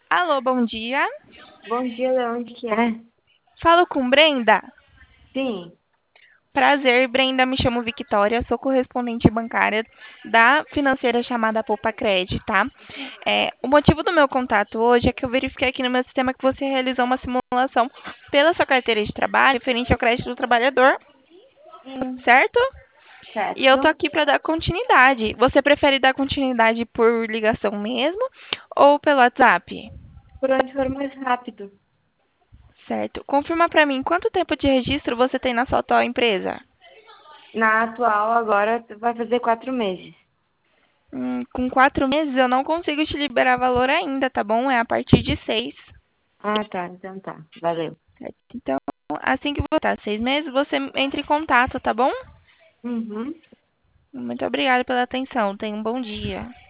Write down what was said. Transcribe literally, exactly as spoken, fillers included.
Alô, bom dia. Bom dia, de onde que é? Falo com Brenda. Sim. Prazer, Brenda. Me chamo Victória, sou correspondente bancária da financeira chamada Poupa Cred, tá? É, o motivo do meu contato hoje é que eu verifiquei aqui no meu sistema que você realizou uma simulação pela sua carteira de trabalho referente ao crédito do trabalhador, Sim. certo? E eu tô Certo. aqui para dar continuidade. Você prefere dar continuidade por ligação mesmo ou pelo WhatsApp? Por onde for mais rápido. Certo. Confirma para mim quanto tempo de registro você tem na sua atual empresa? Na atual, agora vai fazer quatro meses. Hum, com quatro meses eu não consigo te liberar valor ainda, tá bom? É a partir de seis. Ah, tá. Então tá. Valeu. Certo? Então, assim que voltar seis meses, você entra em contato, tá bom? Uhum. Muito obrigada pela atenção. Tenha um bom dia.